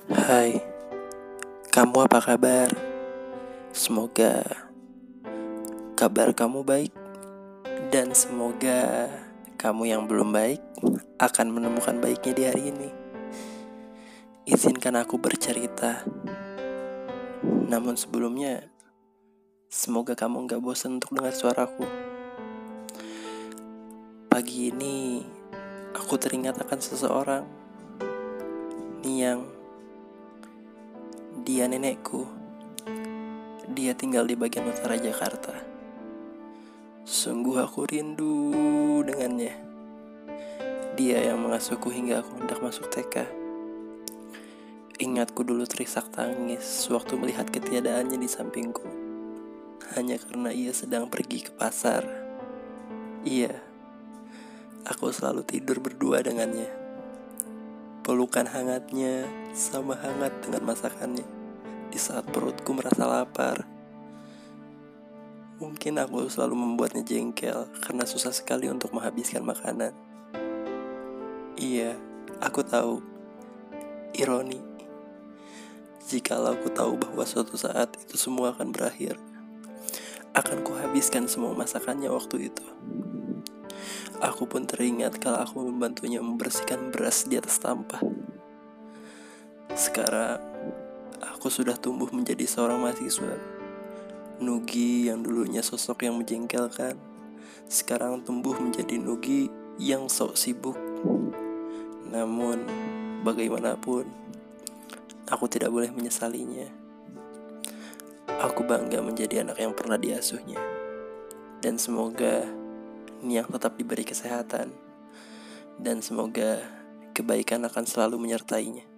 Hai, kamu apa kabar? Semoga kabar kamu baik dan semoga kamu yang belum baik akan menemukan baiknya di hari ini. Izinkan aku bercerita. Namun sebelumnya, semoga kamu gak bosan untuk dengar suaraku. Pagi ini, aku teringat akan seseorang. Niang. Dia nenekku. Dia tinggal di bagian utara Jakarta. Sungguh aku rindu dengannya. Dia yang mengasuhku hingga aku hendak masuk TK. Ingatku dulu terisak tangis sewaktu melihat ketiadaannya di sampingku. Hanya karena ia sedang pergi ke pasar. Iya, aku selalu tidur berdua dengannya. Pelukan hangatnya sama hangat dengan masakannya di saat perutku merasa lapar. Mungkin aku selalu membuatnya jengkel karena susah sekali untuk menghabiskan makanan. Iya, aku tahu. Ironi. Jikalau aku tahu bahwa suatu saat itu semua akan berakhir, akan kuhabiskan semua masakannya waktu itu. Aku pun teringat kalau aku membantunya membersihkan beras di atas tampah. Sekarang, aku sudah tumbuh menjadi seorang mahasiswa. Nugi yang dulunya sosok yang menjengkelkan, sekarang tumbuh menjadi Nugi yang sok sibuk. Namun, bagaimanapun, aku tidak boleh menyesalinya. Aku bangga menjadi anak yang pernah diasuhnya. Dan semoga Niang tetap diberi kesehatan. Dan semoga kebaikan akan selalu menyertainya.